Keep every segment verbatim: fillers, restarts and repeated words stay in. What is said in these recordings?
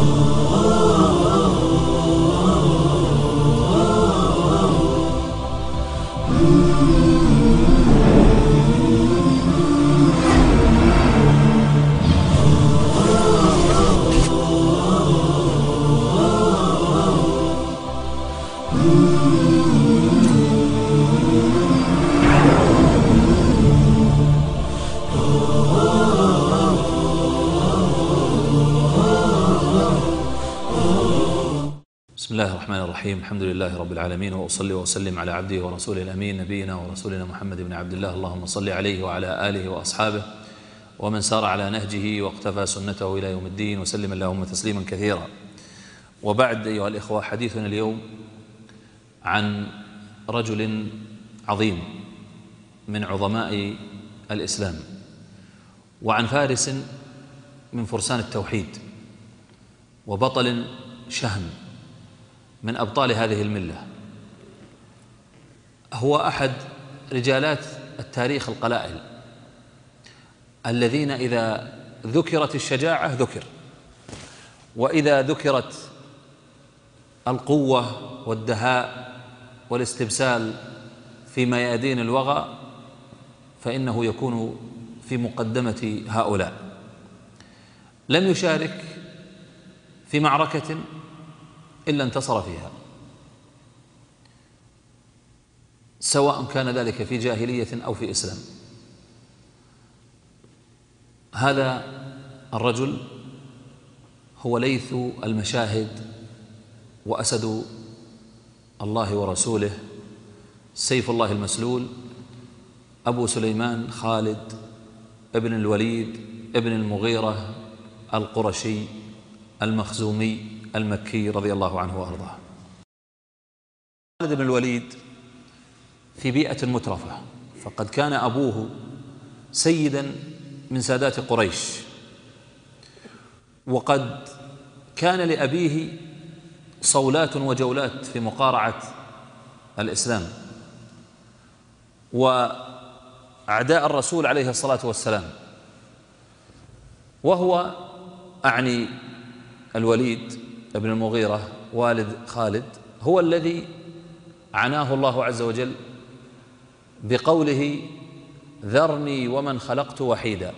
بسم الله الرحمن الرحيم. الحمد لله رب العالمين، وأصلي وأسلم على عبده ورسوله الأمين نبينا ورسولنا محمد بن عبد الله، اللهم صل عليه وعلى آله وأصحابه ومن سار على نهجه واقتفى سنته إلى يوم الدين، وسلم اللهم تسليما كثيرا. وبعد، أيها الإخوة، حديثنا اليوم عن رجل عظيم من عظماء الإسلام، وعن فارس من فرسان التوحيد، وبطل شهم من أبطال هذه الملة. هو أحد رجالات التاريخ القلائل الذين إذا ذكرت الشجاعة ذكر، وإذا ذكرت القوة والدهاء والاستبسال في ميادين الوغى فإنه يكون في مقدمة هؤلاء. لم يشارك في معركة إلا انتصر فيها، سواء كان ذلك في جاهلية أو في إسلام. هذا الرجل هو ليث المشاهد وأسد الله ورسوله، سيف الله المسلول، أبو سليمان خالد ابن الوليد ابن المغيرة القرشي المخزومي المكي رضي الله عنه وأرضاه. خالد بن الوليد في بيئة مترفة، فقد كان أبوه سيدا من سادات قريش، وقد كان لأبيه صولات وجولات في مقارعة الإسلام وأعداء الرسول عليه الصلاة والسلام. وهو أعني الوليد ابن المغيرة والد خالد هو الذي عناه الله عز وجل بقوله: ذرني ومن خلقت وحيدا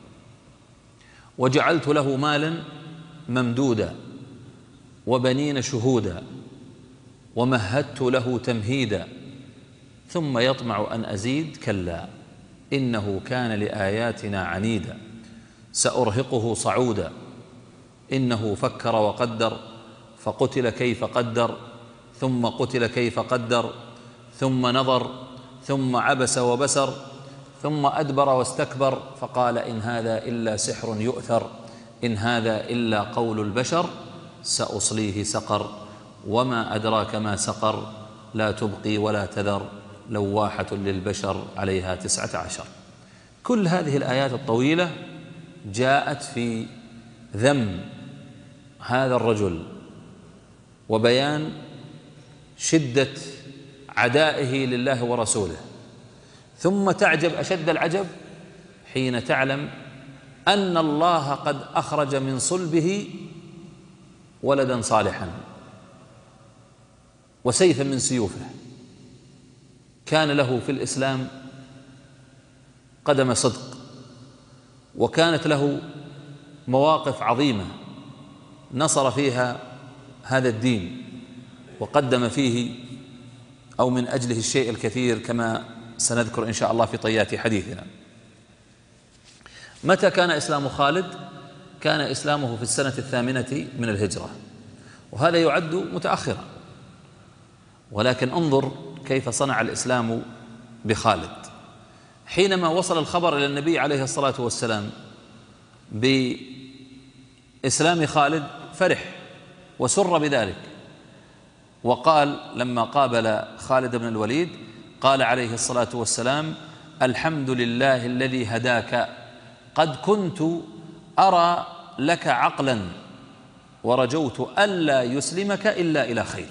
وجعلت له مالا ممدودا وبنين شهودا ومهدت له تمهيدا ثم يطمع أن أزيد كلا إنه كان لآياتنا عنيدا سأرهقه صعودا إنه فكر وقدر فقتل كيف قدر ثم قتل كيف قدر ثم نظر ثم عبس وبسر ثم أدبر واستكبر فقال إن هذا إلا سحر يؤثر إن هذا إلا قول البشر سأصليه سقر وما أدراك ما سقر لا تبقي ولا تذر لواحة للبشر عليها تسعة عشر. كل هذه الآيات الطويلة جاءت في ذم هذا الرجل وبيان شدة عدائه لله ورسوله. ثم تعجب أشد العجب حين تعلم أن الله قد أخرج من صلبه ولدا صالحا وسيفا من سيوفه كان له في الإسلام قدم صدق، وكانت له مواقف عظيمة نصر فيها هذا الدين وقدم فيه أو من أجله الشيء الكثير كما سنذكر إن شاء الله في طيات حديثنا. متى كان إسلام خالد؟ كان إسلامه في السنة الثامنة من الهجرة، وهذا يعد متأخرا، ولكن انظر كيف صنع الإسلام بخالد. حينما وصل الخبر إلى النبي عليه الصلاة والسلام بإسلام خالد فرح وسر بذلك، وقال لما قابل خالد بن الوليد قال عليه الصلاة والسلام: الحمد لله الذي هداك، قد كنت أرى لك عقلا ورجوت ألا يسلمك إلا إلى خير.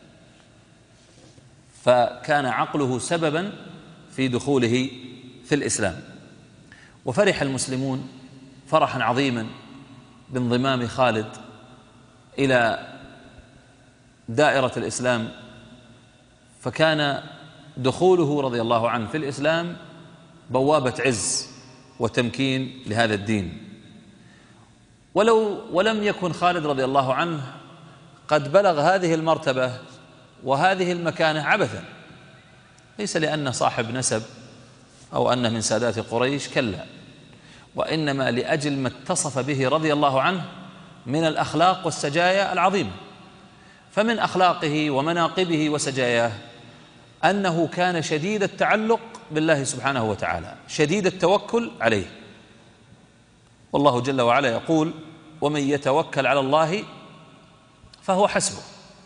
فكان عقله سببا في دخوله في الإسلام. وفرح المسلمون فرحا عظيما بانضمام خالد إلى دائرة الإسلام، فكان دخوله رضي الله عنه في الإسلام بوابة عز وتمكين لهذا الدين. ولو ولم يكن خالد رضي الله عنه قد بلغ هذه المرتبة وهذه المكانة عبثا، ليس لأنه صاحب نسب أو أنه من سادات قريش، كلا، وإنما لأجل ما اتصف به رضي الله عنه من الأخلاق والسجايا العظيمة. فمن أخلاقه ومناقبه وسجاياه أنه كان شديد التعلق بالله سبحانه وتعالى، شديد التوكل عليه، والله جل وعلا يقول: ومن يتوكل على الله فهو حسبه.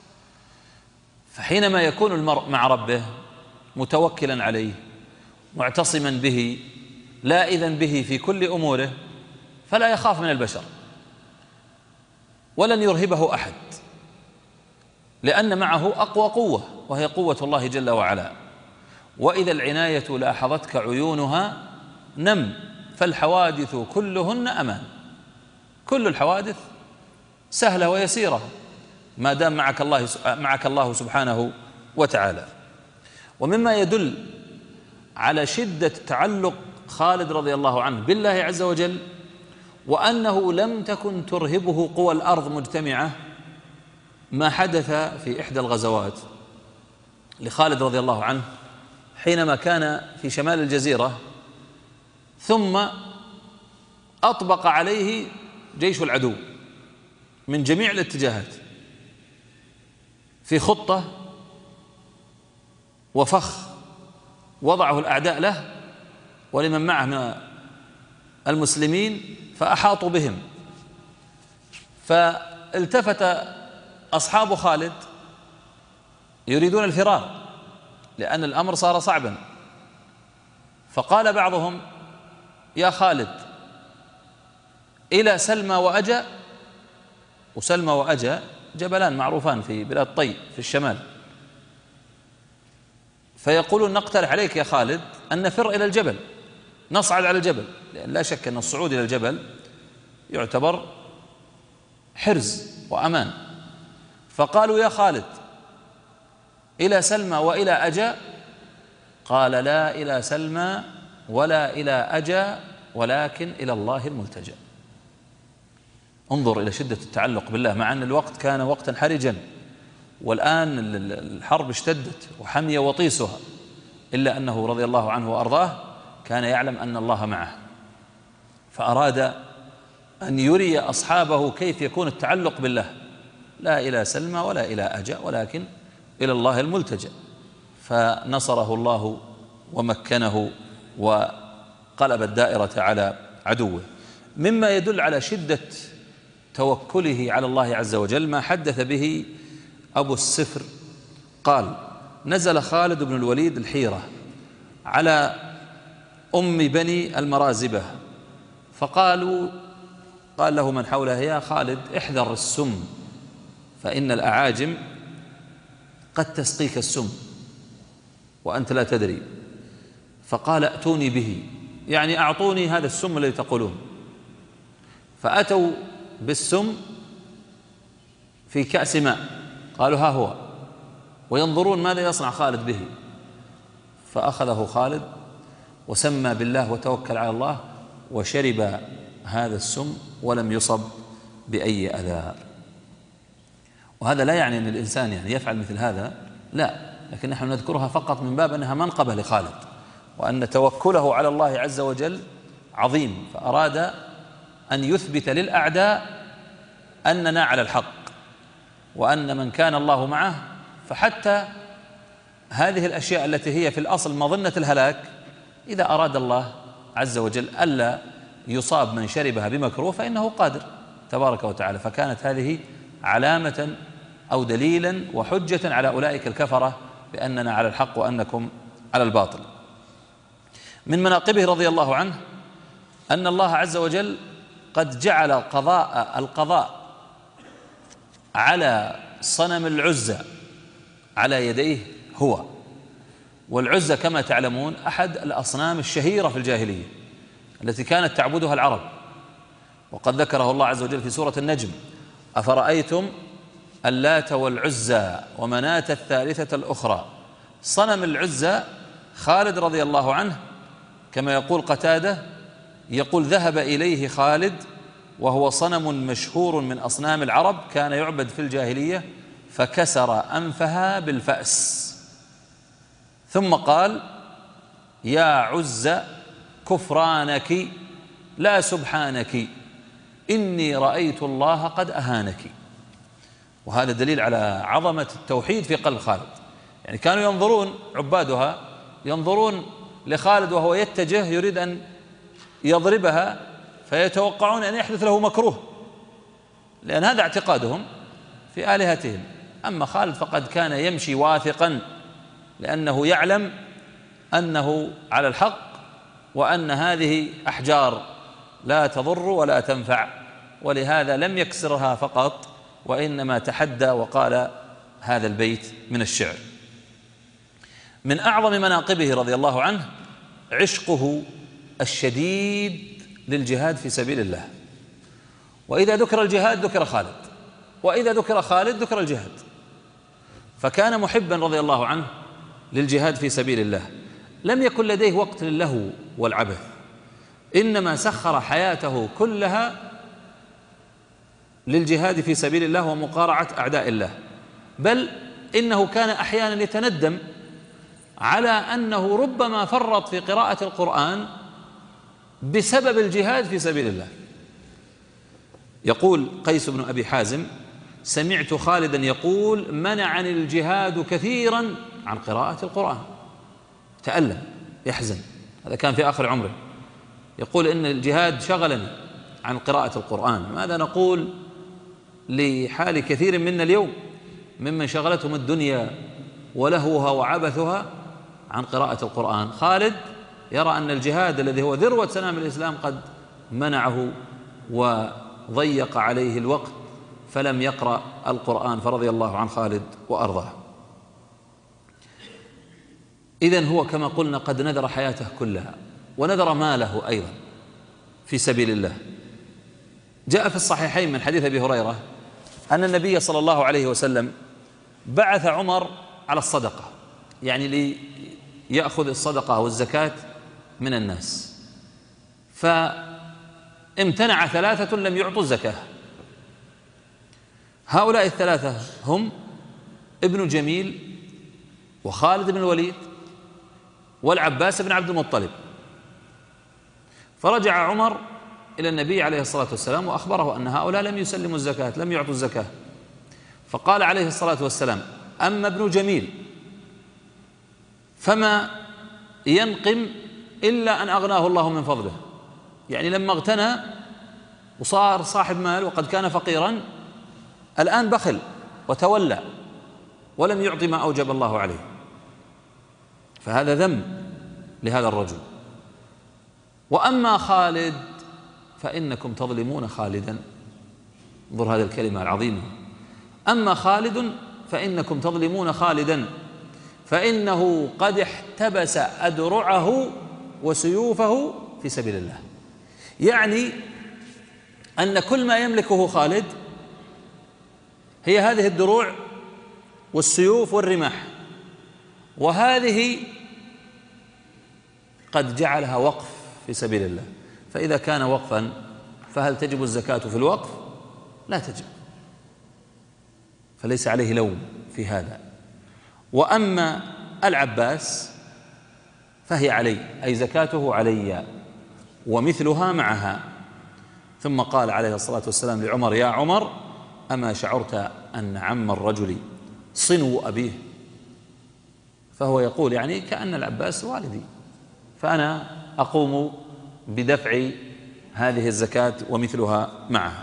فحينما يكون المرء مع ربه متوكلا عليه معتصما به لائذا به في كل أموره فلا يخاف من البشر ولن يرهبه أحد، لأن معه أقوى قوة وهي قوة الله جل وعلا. وإذا العناية لاحظتك عيونها نم، فالحوادث كلهن أمان. كل الحوادث سهلة ويسيرة ما دام معك الله معك الله سبحانه وتعالى. ومما يدل على شدة تعلق خالد رضي الله عنه بالله عز وجل وأنه لم تكن ترهبه قوى الأرض مجتمعة ما حدث في إحدى الغزوات لخالد رضي الله عنه حينما كان في شمال الجزيرة، ثم أطبق عليه جيش العدو من جميع الاتجاهات في خطة وفخ وضعه الأعداء له ولمن معه من المسلمين، فأحاطوا بهم. فالتفت أصحاب خالد يريدون الفرار لأن الأمر صار صعبا، فقال بعضهم: يا خالد، إلى سلمى وأجا. وسلمى وأجا جبلان معروفان في بلاد طي في الشمال، فيقولون: نقترح عليك يا خالد أن نفر إلى الجبل، نصعد على الجبل، لأن لا شك أن الصعود إلى الجبل يعتبر حرز وأمان. فقالوا: يا خالد، إلى سلمى وإلى أجا؟ قال: لا إلى سلمى ولا إلى أجا، ولكن إلى الله الملتجأ. انظر إلى شدة التعلق بالله، مع أن الوقت كان وقتا حرجا والآن الحرب اشتدت وحمي وطيسها، إلا أنه رضي الله عنه وأرضاه كان يعلم أن الله معه، فأراد أن يري أصحابه كيف يكون التعلق بالله، لا إلى سلمى ولا إلى أجا، ولكن إلى الله الملتجأ. فنصره الله ومكنه وقلب الدائرة على عدوه. مما يدل على شدة توكله على الله عز وجل ما حدث به أبو السفر، قال: نزل خالد بن الوليد الحيرة على أم بني المرازبة، فقالوا قال له من حولها: يا خالد، احذر السم، فإن الأعاجم قد تسقيك السم وأنت لا تدري. فقال: ائتوني به، يعني أعطوني هذا السم الذي تقولون. فأتوا بالسم في كأس ماء، قالوا: ها هو، وينظرون ماذا يصنع خالد به. فأخذه خالد وسمى بالله وتوكل على الله وشرب هذا السم ولم يصب بأي أذى. وهذا لا يعني أن الإنسان يعني يفعل مثل هذا، لا، لكن نحن نذكرها فقط من باب أنها منقبة لخالد، وأن توكله على الله عز وجل عظيم، فأراد أن يثبت للأعداء أننا على الحق، وأن من كان الله معه، فحتى هذه الأشياء التي هي في الأصل مظنة الهلاك إذا أراد الله عز وجل ألا يصاب من شربها بمكروه فإنه قادر تبارك وتعالى. فكانت هذه علامة أو دليلا وحجة على أولئك الكفرة بأننا على الحق وأنكم على الباطل. من مناقبه رضي الله عنه أن الله عز وجل قد جعل قضاء القضاء على صنم العزى على يديه هو. والعزى كما تعلمون أحد الأصنام الشهيرة في الجاهلية التي كانت تعبدها العرب، وقد ذكره الله عز وجل في سورة النجم: أفرأيتم اللات والعزى ومناة الثالثة الأخرى. صنم العزى خالد رضي الله عنه كما يقول قتادة، يقول ذهب إليه خالد وهو صنم مشهور من أصنام العرب كان يعبد في الجاهلية، فكسر أنفها بالفأس، ثم قال: يا عزى كفرانك لا سبحانك، إني رأيت الله قد أهانك. وهذا دليل على عظمة التوحيد في قلب خالد. يعني كانوا ينظرون عبادها ينظرون لخالد وهو يتجه يريد أن يضربها، فيتوقعون أن يحدث له مكروه، لأن هذا اعتقادهم في آلهتهم. أما خالد فقد كان يمشي واثقا، لأنه يعلم أنه على الحق، وأن هذه أحجار لا تضر ولا تنفع، ولهذا لم يكسرها فقط، وإنما تحدى وقال هذا البيت من الشعر. من أعظم مناقبه رضي الله عنه عشقه الشديد للجهاد في سبيل الله. وإذا ذكر الجهاد ذكر خالد، وإذا ذكر خالد ذكر الجهاد. فكان محبا رضي الله عنه للجهاد في سبيل الله، لم يكن لديه وقت للهو والعبث، إنما سخر حياته كلها للجهاد في سبيل الله ومقارعة أعداء الله. بل إنه كان أحيانا يتندم على أنه ربما فرط في قراءة القرآن بسبب الجهاد في سبيل الله. يقول قيس بن أبي حازم: سمعت خالدا يقول: منعني الجهاد كثيرا عن قراءة القرآن. تألم يحزن، هذا كان في آخر عمره، يقول إن الجهاد شغلني عن قراءة القرآن. ماذا نقول لحال كثير منا اليوم ممن شغلتهم الدنيا ولهوها وعبثها عن قراءة القرآن؟ خالد يرى أن الجهاد الذي هو ذروة سنام الإسلام قد منعه وضيق عليه الوقت، فلم يقرأ القرآن، فرضي الله عن خالد وأرضاه. إذن هو كما قلنا قد نذر حياته كلها ونذر ماله أيضا في سبيل الله. جاء في الصحيحين من حديث أبي هريرة أن النبي صلى الله عليه وسلم بعث عمر على الصدقة، يعني ليأخذ الصدقة والزكاة من الناس، فامتنع ثلاثة لم يعطوا الزكاة. هؤلاء الثلاثة هم ابن جميل وخالد بن الوليد والعباس بن عبد المطلب. فرجع عمر إلى النبي عليه الصلاة والسلام وأخبره أن هؤلاء لم يسلموا الزكاة، لم يعطوا الزكاة. فقال عليه الصلاة والسلام: أما ابن جميل فما ينقم إلا أن أغناه الله من فضله. يعني لما اغتنى وصار صاحب مال وقد كان فقيرا، الآن بخل وتولى ولم يعطي ما أوجب الله عليه، فهذا ذم لهذا الرجل. وأما خالد فإنكم تظلمون خالدا. انظر هذه الكلمة العظيمة: أما خالد فإنكم تظلمون خالدا، فإنه قد احتبس أدرعه وسيوفه في سبيل الله. يعني أن كل ما يملكه خالد هي هذه الدروع والسيوف والرماح، وهذه قد جعلها وقف في سبيل الله. فإذا كان وقفا فهل تجب الزكاة في الوقف؟ لا تجب، فليس عليه لوم في هذا. وأما العباس فهي علي، أي زكاته علي ومثلها معها. ثم قال عليه الصلاة والسلام لعمر: يا عمر، أما شعرت أن عم الرجل صنو أبيه؟ فهو يقول يعني كأن العباس والدي، فأنا أقوم بدفع هذه الزكاة ومثلها معها.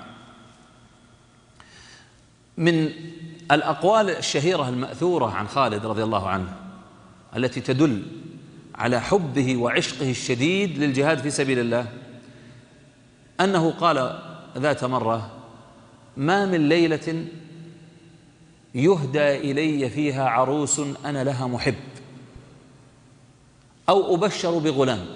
من الأقوال الشهيرة المأثورة عن خالد رضي الله عنه التي تدل على حبه وعشقه الشديد للجهاد في سبيل الله أنه قال ذات مرة: ما من ليلة يهدى إلي فيها عروس أنا لها محب، أو أبشر بغلام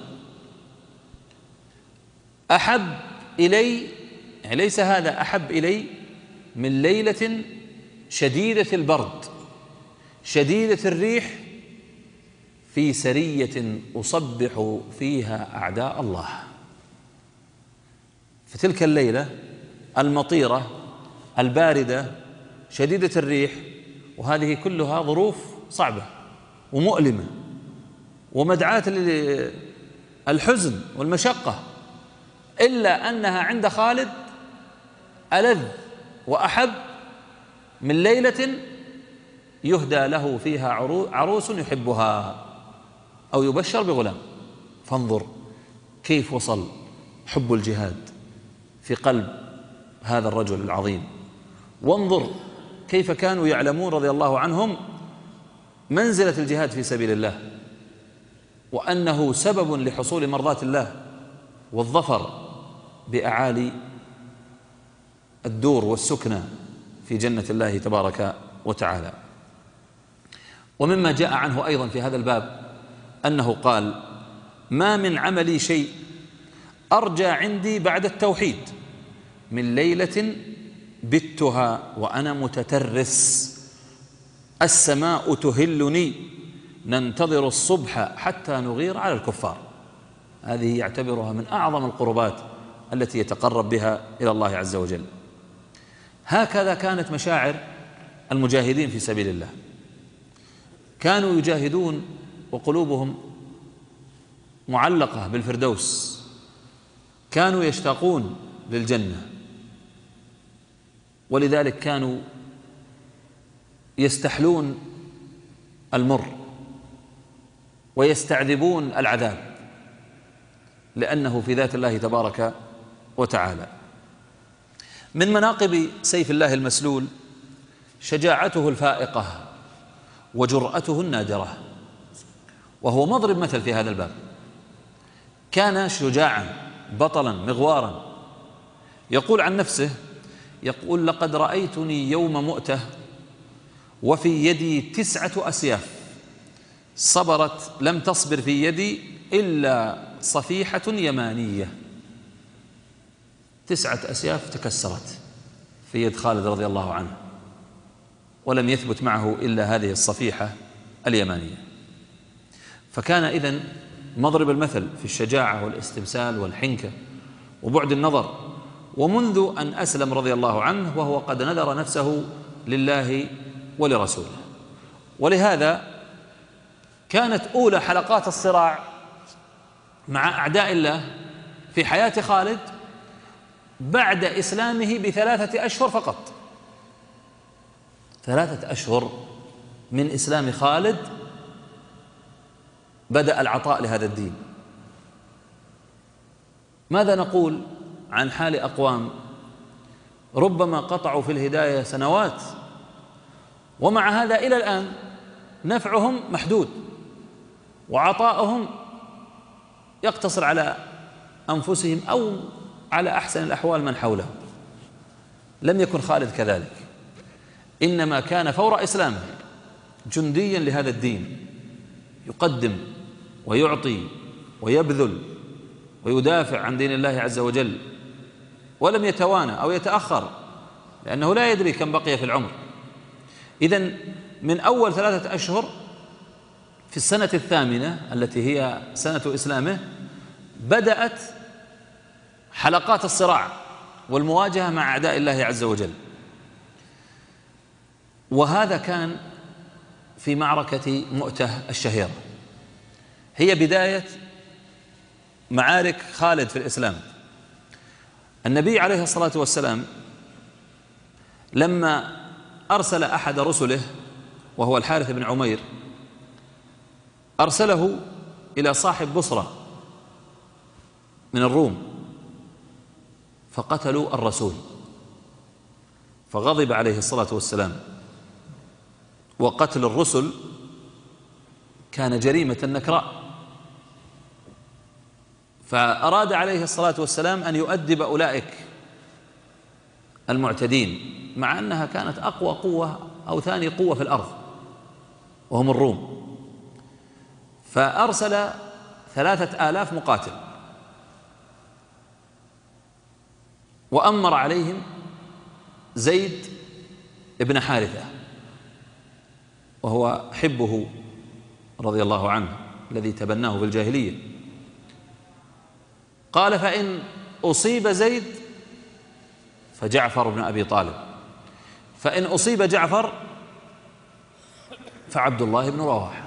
أحب إلي، يعني ليس هذا أحب إلي من ليلة شديدة البرد شديدة الريح في سرية أصبح فيها أعداء الله. في تلك الليلة المطيرة الباردة شديدة الريح، وهذه كلها ظروف صعبة ومؤلمة ومدعاة للحزن والمشقة، إلا أنها عند خالد ألذ وأحب من ليلة يهدى له فيها عروس يحبها أو يبشر بغلام. فانظر كيف وصل حب الجهاد في قلب هذا الرجل العظيم، وانظر كيف كانوا يعلمون رضي الله عنهم منزلة الجهاد في سبيل الله، وأنه سبب لحصول مرضاة الله والظفر بأعالي الدور والسكنى في جنة الله تبارك وتعالى. ومما جاء عنه أيضا في هذا الباب أنه قال: ما من عملي شيء أرجى عندي بعد التوحيد من ليلة بتها وأنا متترس السماء تهلني ننتظر الصبح حتى نغير على الكفار. هذه يعتبرها من أعظم القربات التي يتقرب بها إلى الله عز وجل. هكذا كانت مشاعر المجاهدين في سبيل الله، كانوا يجاهدون وقلوبهم معلقة بالفردوس، كانوا يشتاقون للجنة، ولذلك كانوا يستحلون المر ويستعذبون العذاب، لأنه في ذات الله تبارك وتعالى. من مناقب سيف الله المسلول شجاعته الفائقة وجرأته النادرة، وهو مضرب مثل في هذا الباب. كان شجاعا بطلا مغوارا، يقول عن نفسه، يقول: لقد رأيتني يوم مؤتة وفي يدي تسعة أسياف صبرت لم تصبر في يدي إلا صفيحة يمانية. تسعة أسياف تكسرت في يد خالد رضي الله عنه، ولم يثبت معه إلا هذه الصفيحة اليمانية. فكان إذن مضرب المثل في الشجاعة والاستبسال والحنكة وبعد النظر، ومنذ أن أسلم رضي الله عنه وهو قد نذر نفسه لله ولرسوله. ولهذا كانت أولى حلقات الصراع مع أعداء الله في حياة خالد بعد إسلامه بثلاثة أشهر فقط. ثلاثة أشهر من إسلام خالد بدأ العطاء لهذا الدين. ماذا نقول عن حال أقوام ربما قطعوا في الهداية سنوات، ومع هذا إلى الآن نفعهم محدود وعطاؤهم يقتصر على أنفسهم أو على أحسن الأحوال من حولهم. لم يكن خالد كذلك، إنما كان فور إسلامه جنديا لهذا الدين، يقدم ويعطي ويبذل ويدافع عن دين الله عز وجل، ولم يتوانى أو يتأخر، لأنه لا يدري كم بقي في العمر. إذن من أول ثلاثة أشهر في السنة الثامنة التي هي سنة إسلامه بدأت حلقات الصراع والمواجهة مع أعداء الله عز وجل. وهذا كان في معركة مؤتة الشهيرة، هي بداية معارك خالد في الإسلام. النبي عليه الصلاة والسلام لما أرسل أحد رسله وهو الحارث بن عمير، أرسله إلى صاحب بصرة من الروم فقتلوا الرسول، فغضب عليه الصلاة والسلام. وقتل الرسل كان جريمة نكراء، فأراد عليه الصلاة والسلام أن يؤدب أولئك المعتدين، مع أنها كانت أقوى قوة أو ثاني قوة في الأرض وهم الروم. فأرسل ثلاثة آلاف مقاتل وأمر عليهم زيد بن حارثة وهو حبه رضي الله عنه الذي تبناه في الجاهلية. قال: فإن أصيب زيد فجعفر بن أبي طالب، فإن أصيب جعفر فعبد الله بن رواحة.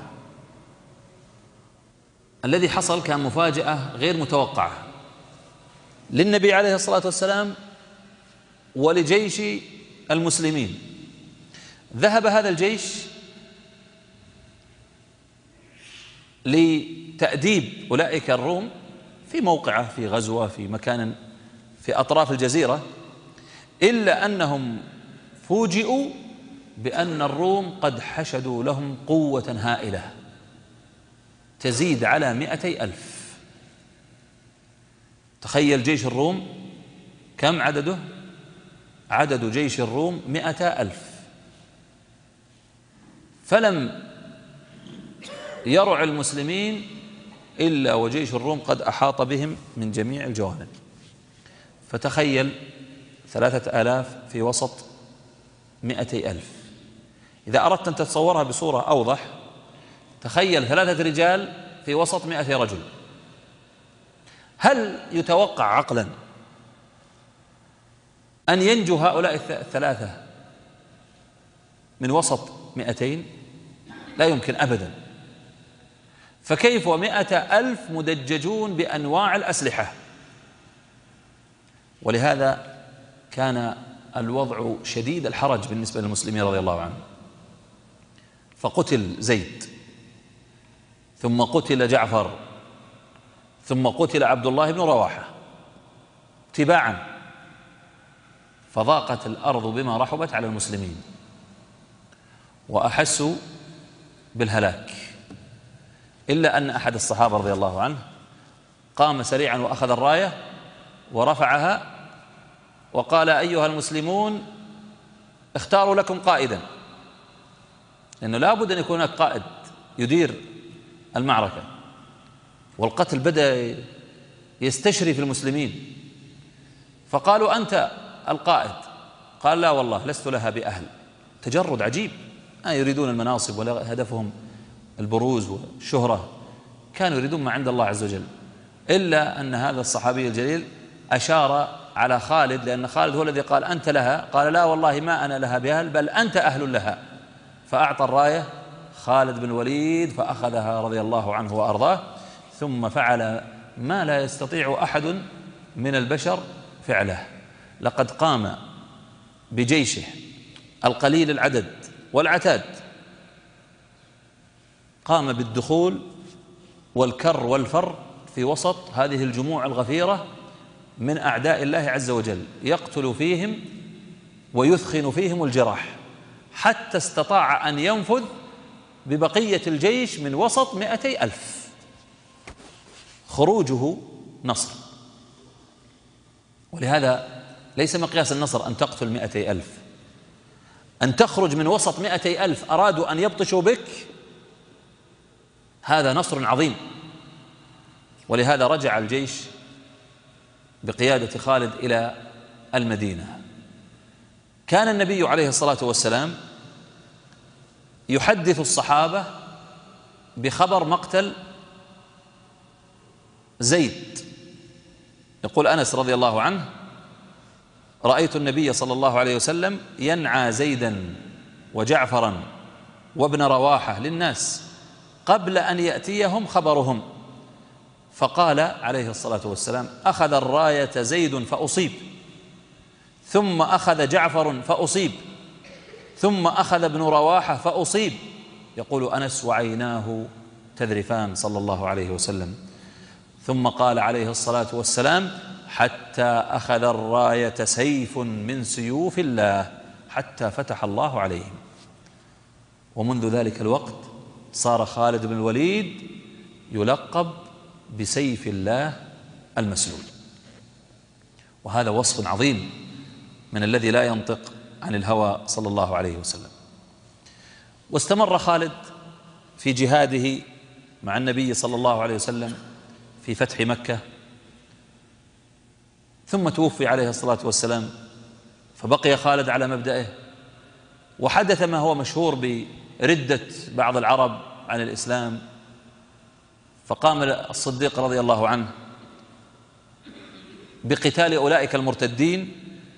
الذي حصل كان مفاجأة غير متوقعة للنبي عليه الصلاة والسلام ولجيش المسلمين. ذهب هذا الجيش لتأديب أولئك الروم في موقعة، في غزوة، في مكان في أطراف الجزيرة، إلا أنهم فوجئوا بأن الروم قد حشدوا لهم قوة هائلة تزيد على مئتي ألف. تخيل جيش الروم كم عدده؟ عدد جيش الروم مئة ألف. فلم يرع المسلمين إلا وجيش الروم قد أحاط بهم من جميع الجوانب. فتخيل ثلاثة آلاف في وسط مئتي ألف. إذا أردت أن تتصورها بصورة أوضح، تخيل ثلاثة رجال في وسط مئة رجل. هل يتوقع عقلا أن ينجو هؤلاء الثلاثة من وسط مئتين؟ لا يمكن أبدا. فكيف ومئة ألف مدججون بأنواع الأسلحة؟ ولهذا كان الوضع شديد الحرج بالنسبة للمسلمين رضي الله عنهم. فقتل زيد، ثم قتل جعفر، ثم قتل عبد الله بن رواحة تباعا. فضاقت الأرض بما رحبت على المسلمين وأحسوا بالهلاك، إلا أن أحد الصحابة رضي الله عنه قام سريعا وأخذ الراية ورفعها وقال: أيها المسلمون، اختاروا لكم قائدا، لأنه لا بد أن يكون هناك قائد يدير المعركة. والقتل بدأ يستشري في المسلمين، فقالوا: أنت القائد. قال: لا والله لست لها بأهل. تجرد عجيب، ما يريدون المناصب ولا هدفهم البروز والشهرة، كانوا يريدون ما عند الله عز وجل. إلا أن هذا الصحابي الجليل أشار على خالد، لأن خالد هو الذي قال: أنت لها. قال: لا والله ما أنا لها بأهل، بل أنت أهل لها. فأعطى الراية خالد بن الوليد فأخذها رضي الله عنه وأرضاه، ثم فعل ما لا يستطيع أحد من البشر فعله. لقد قام بجيشه القليل العدد والعتاد، قام بالدخول والكر والفر في وسط هذه الجموع الغفيرة من أعداء الله عز وجل، يقتل فيهم ويثخن فيهم الجراح، حتى استطاع أن ينفذ ببقية الجيش من وسط مئتي ألف. خروجه نصر. ولهذا ليس مقياس النصر أن تقتل مئتي ألف، أن تخرج من وسط مئتي ألف أرادوا أن يبطشوا بك، هذا نصر عظيم. ولهذا رجع الجيش بقيادة خالد إلى المدينة. كان النبي عليه الصلاة والسلام يحدث الصحابة بخبر مقتل زيد. يقول أنس رضي الله عنه: رأيت النبي صلى الله عليه وسلم ينعى زيدا وجعفرا وابن رواحة للناس قبل أن يأتيهم خبرهم، فقال عليه الصلاة والسلام: أخذ الراية زيد فأصيب، ثم أخذ جعفر فأصيب، ثم أخذ ابن رواحة فأصيب. يقول أنس: وعيناه تذرفان صلى الله عليه وسلم. ثم قال عليه الصلاة والسلام: حتى أخذ الراية سيف من سيوف الله حتى فتح الله عليهم. ومنذ ذلك الوقت صار خالد بن الوليد يلقب بسيف الله المسلول. وهذا وصف عظيم من الذي لا ينطق عن الهوى صلى الله عليه وسلم. واستمر خالد في جهاده مع النبي صلى الله عليه وسلم في فتح مكة، ثم توفي عليه الصلاة والسلام، فبقي خالد على مبدئه. وحدث ما هو مشهور بردة بعض العرب عن الإسلام، فقام الصديق رضي الله عنه بقتال أولئك المرتدين،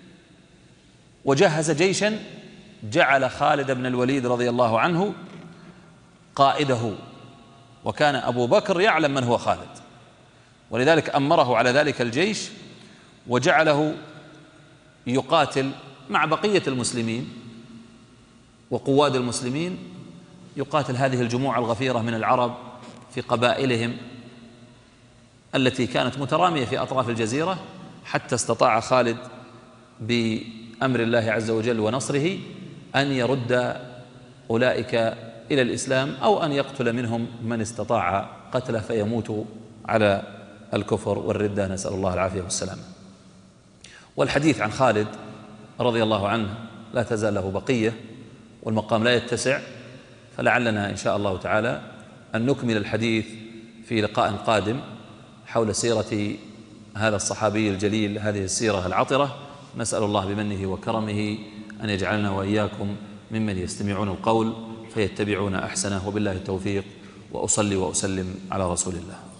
وجهز جيشا جعل خالد بن الوليد رضي الله عنه قائده، وكان أبو بكر يعلم من هو خالد، ولذلك أمره على ذلك الجيش وجعله يقاتل مع بقية المسلمين وقواد المسلمين، يقاتل هذه الجموع الغفيرة من العرب في قبائلهم التي كانت مترامية في أطراف الجزيرة، حتى استطاع خالد بأمر الله عز وجل ونصره أن يرد أولئك إلى الإسلام، أو أن يقتل منهم من استطاع قتله فيموت على الكفر والردة، نسأل الله العافية والسلامة. والحديث عن خالد رضي الله عنه لا تزال له بقية، والمقام لا يتسع، فلعلنا إن شاء الله تعالى أن نكمل الحديث في لقاء قادم حول سيرة هذا الصحابي الجليل، هذه السيرة العطرة. نسأل الله بمنه وكرمه أن يجعلنا وإياكم ممن يستمعون القول فيتبعون أحسنه، وبالله التوفيق، وأصلي وأسلم على رسول الله.